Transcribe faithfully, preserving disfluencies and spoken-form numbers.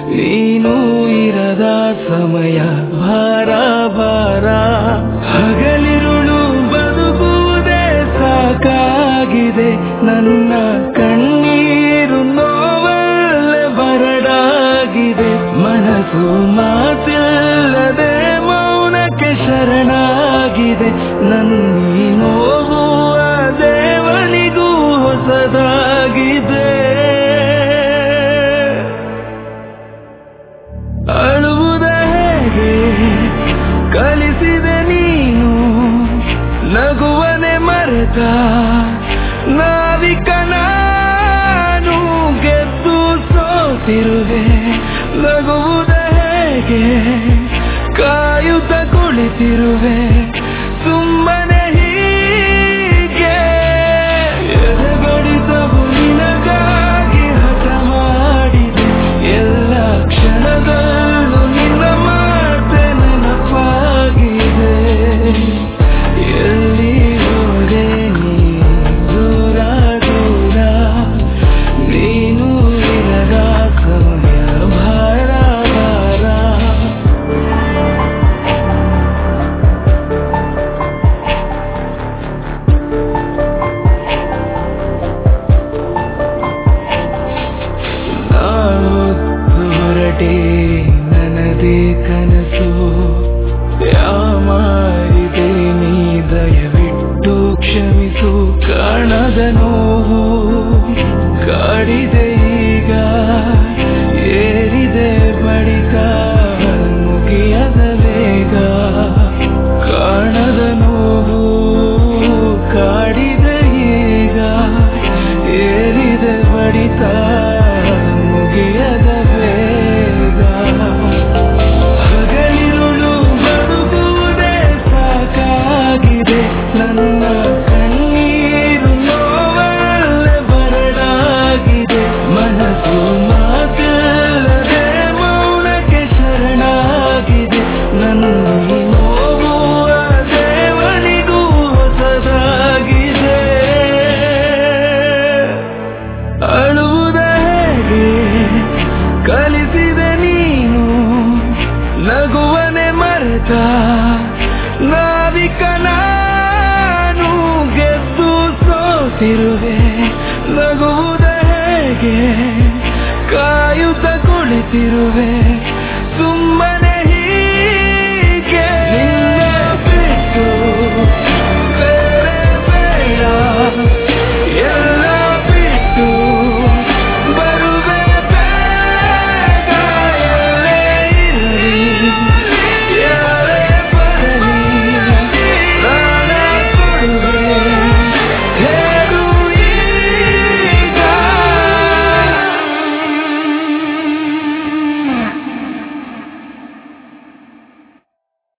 ನೀನು ಇರದ ಸಮಯ ಭಾರ ಭಾರ ಹಗಲಿರುಳು ಬದುಕುವುದೇ ಸಾಕಾಗಿದೆ ನನ್ನ ಕಣ್ಣೀರು ನೋವಲ್ಲೇ ಬರಡಾಗಿದೆ ಮನಸ್ಸು ಮಾತಿಲ್ಲದೆ ಮೌನಕ್ಕೆ ಶರಣಾಗಿದೆ ನನ್ನೀ ನೋವು ಆ ದೇವನಿಗೂ ಹೊಸದಾಗಿದೆ ಅಳುವುದ ಹೇಗೆ ಕಲಿಸಿದೆ ನೀನು ನಗುವನೆ ಮರೆತ ನಾವಿಕ ನಾನು ಗೆದ್ದು ಸೋತಿರುವೆ ನಗುವುದ ಹೇಗೆ ಕಾಯುತ್ತ ಕುಳಿತಿರುವೆ ಸುಮ್ಮನೆ ಹೀಗೆ ಎದೆಬಡಿತವು ನಿನಗಾಗಿ ಹಠ ಮಾಡಿದೆ ಎಲ್ಲ ಕ್ಷಣದಲ್ಲೂ ನಿನ್ನ ಮಾತೆ ನೆನಪಾಗಿದೆ ಎಲ್ಲಿ ಹೋದೆ ನೀ ದೂರ ದೂರ ನೀನು ಇರದ ಸಮಯ ಭಾರ ಭಾರ ನಾವೊತ್ತು ಹೊರಟೆ ನನದೇ ಕನಸು ಯಾಮಾರಿದೆ ನೀ ದಯವಿಟ್ಟು ಕ್ಷಮಿಸು ಕಾಣದ ನೋವು ಕಾಡಿದೆ ಈಗ ಏರಿದೆ ಬಳಿಕ ಮುಗಿಯದ ವೇಗ ಕಾಣದ ನೋವು ಕಾಡಿದೆ ಈಗ ಏರಿದೆ ಬಡಿತ ಮುಗಿಯದ ವೇಗ ಹಗಲಿರುಳು ಬದುಕುವುದೇ ಸಾಕಾಗಿದೆ ನನ್ನ ಕಣ್ಣೀರು ನೋವಲ್ಲೇ ಬರಡಾಗಿದೆ ಮನಸ್ಸು ಮಾತಿಲ್ಲದೆ ಮೌನಕ್ಕೆ ಶರಣಾಗಿದೆ ನನ್ನ ನೋವು ಆ ದೇವನಿಗೂ ಹೊಸದಾಗಿದೆ ಅಳುವುದ ಹೇಗೆ ಕಲಿಸಿದೆ ನೀನು ನಗುವನೆ ಮರೆತ ನಾವಿಕ ನಾನು ಗೆದ್ದು ಸೋತಿರುವೆ ನಗುವುದ ಹೇಗೆ ಕಾಯುತ್ತ ಕುಳಿತಿರುವೆ